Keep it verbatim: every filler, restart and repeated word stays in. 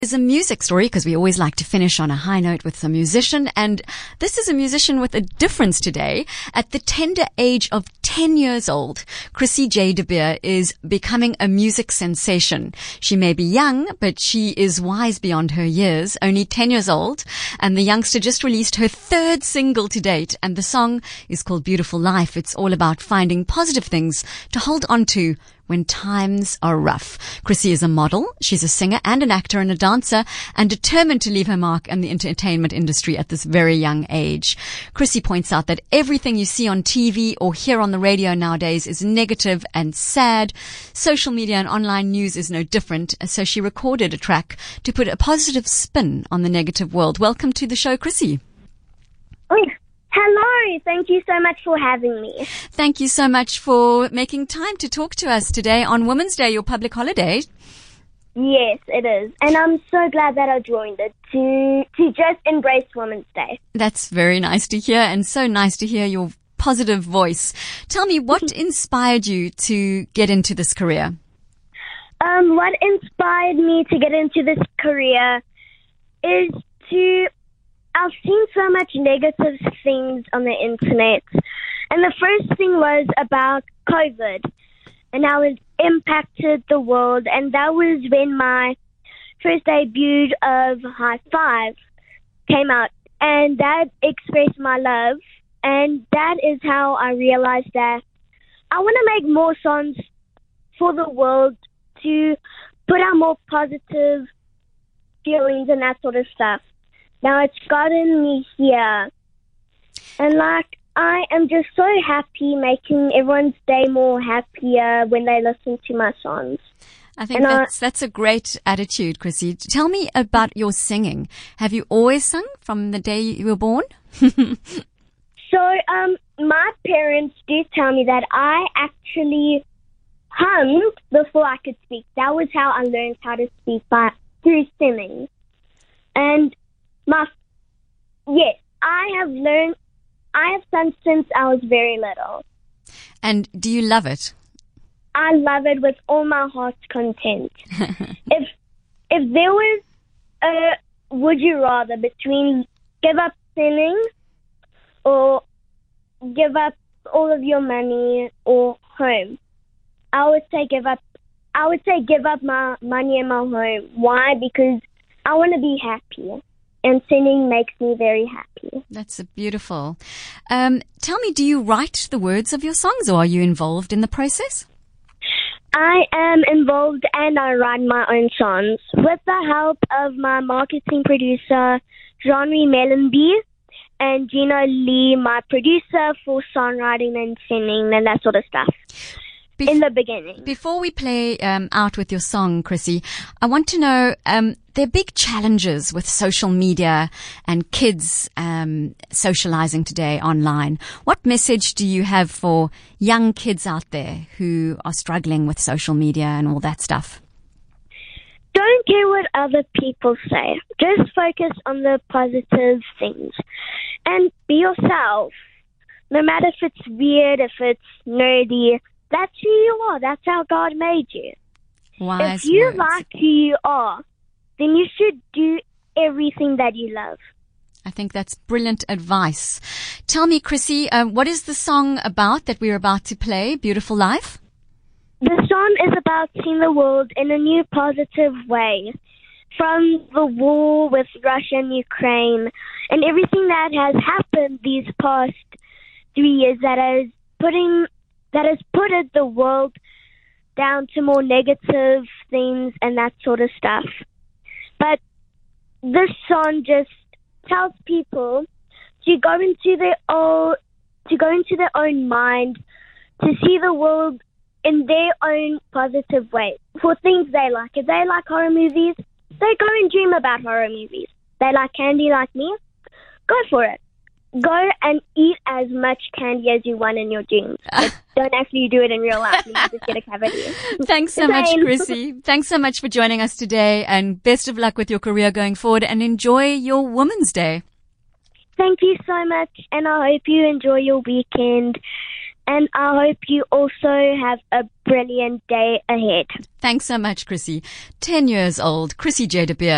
is a music story because we always like to finish on a high note with some musician. And this is a musician with a difference today. At the tender age of ten years old, Chrissy J. de Beer is becoming a music sensation. She may be young, but she is wise beyond her years, only ten years old. And the youngster just released her third single to date. And the song is called Beautiful Life. It's all about finding positive things to hold on to when times are rough. Chrissy is a model, she's a singer and an actor and a dancer, and determined to leave her mark in the entertainment industry at this very young age. Chrissy points out that everything you see on T V or hear on the radio nowadays is negative and sad. Social media and online news is no different, so she recorded a track to put a positive spin on the negative world. Welcome to the show, Chrissy. Oh, hello. Thank you so much for having me. Thank you so much for making time to talk to us today on Women's Day, your public holiday. Yes, it is. And I'm so glad that I joined it to to just embrace Women's Day. That's very nice to hear, and so nice to hear your positive voice. Tell me, what inspired you to get into this career? Um, what inspired me to get into this career is to... I've seen so much negative things on the internet. And the first thing was about COVID and how it impacted the world. And that was when my first debut of High Five came out. And that expressed my love. And that is how I realized that I want to make more songs for the world to put out more positive feelings and that sort of stuff. Now it's gotten me here. And like, I am just so happy making everyone's day more happier when they listen to my songs. I think and that's, I, that's a great attitude, Chrissy. Tell me about your singing. Have you always sung from the day you were born? so, um, my parents did tell me that I actually hummed before I could speak. That was how I learned how to speak, by through singing. And My, yes, I have learned, I have sung since I was very little. And do you love it? I love it with all my heart's content. if if there was a would you rather between give up singing or give up all of your money or home, I would say give up, I would say give up my money and my home. Why? Because I want to be happy. And singing makes me very happy. That's beautiful. Um, tell me, do you write the words of your songs, or are you involved in the process? I am involved and I write my own songs with the help of my marketing producer, Jean-Louis Mellenby, and Gina Lee, my producer for songwriting and singing and that sort of stuff. Bef- in the beginning. Before we play um, out with your song, Chrissy, I want to know, um, there are big challenges with social media and kids um, socializing today online. What message do you have for young kids out there who are struggling with social media and all that stuff? Don't care what other people say. Just focus on the positive things. And be yourself. No matter if it's weird, if it's nerdy, that's who you are. That's how God made you. Wise if you words. like who you are, then you should do everything that you love. I think that's brilliant advice. Tell me, Chrissy, uh, what is the song about that we're about to play, Beautiful Life? The song is about seeing the world in a new positive way. From the war with Russia and Ukraine and everything that has happened these past three years that has putting that has put the world down to more negative things and that sort of stuff. But this song just tells people to go into their own, to go into their own mind, to see the world in their own positive way for things they like. If they like horror movies, they go and dream about horror movies. They like candy like me, go for it. Go and eat as much candy as you want in your dreams. But don't actually do it in real life. You might just get a cavity. Thanks so much, Chrissy. Thanks so much for joining us today, and best of luck with your career going forward, and enjoy your Women's Day. Thank you so much, and I hope you enjoy your weekend. And I hope you also have a brilliant day ahead. Thanks so much, Chrissy. Ten years old, Chrissy J. de Beer.